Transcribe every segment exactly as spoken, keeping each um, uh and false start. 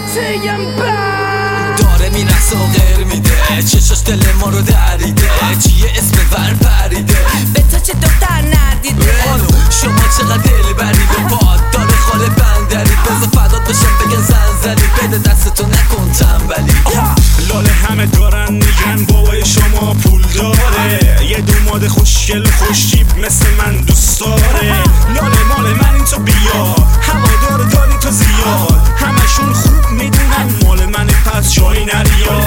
تیم بند داره میرقصه و غیر میده، چشاش دل ما رو دریده، چیه اسم ور پریده، به تو چه دختر ندیده. شما چقدر دل برید و باد داره خاله بندرید، بذار فدات بشم بگن زن زدید، بده دستتو نکن تنبلی. لاله همه دارن میگن بابای شما پول داره، یه دوماد خوشگل و خوشتیپ مثل من دوست داره. لاله مال من این تو بیا، هوادار داری تو زیاد، همشون خوب میدونن مال من پس جایی نریا.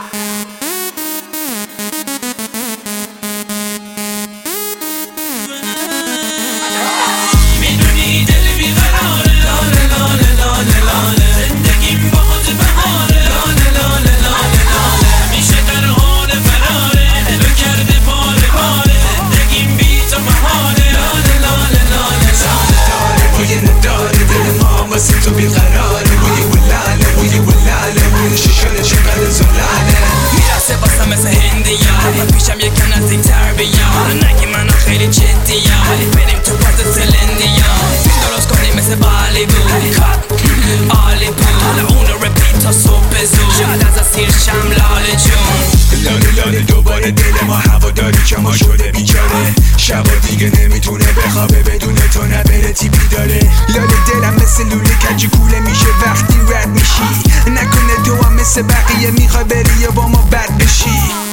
میدونی دل بیقراره، لاله لاله لاله لاله، زندگیم با خود بهاره، لاله لاله لاله لاله، همیشه در حال فراره، دلو کرده پاره پاره، زندگیم بی تو محاله، لاله لاله لاله لاله. داره بوی نداره دل ما واسه تو بیقراره، بوی ولاله بوی ولاله، بوی شیشاله چقدر زلاله، میرسه واسه مثل هندیا، پیشم یکم نزدیک‌تر بیا، نگی منو خیلی جدیا، ولی بریم تو باز سلندیا، فیلم درست کنیم مثل بالیوود، عالی بود، حالا اونو رپیت تا صبح زود، شاید از اسیر شم لاله جون. لاله لاله دوباره دل ما هواداری که ما شده بیچاره، شبا دیگه نمیتونه بخوابه بدون تو نبره تیپی داره. لاله دلم مثل لوله کجی کوله میشه وقتی رد میشی، نکنه تو هم مثل بقیه میخوای بری یا با ما بد بشی.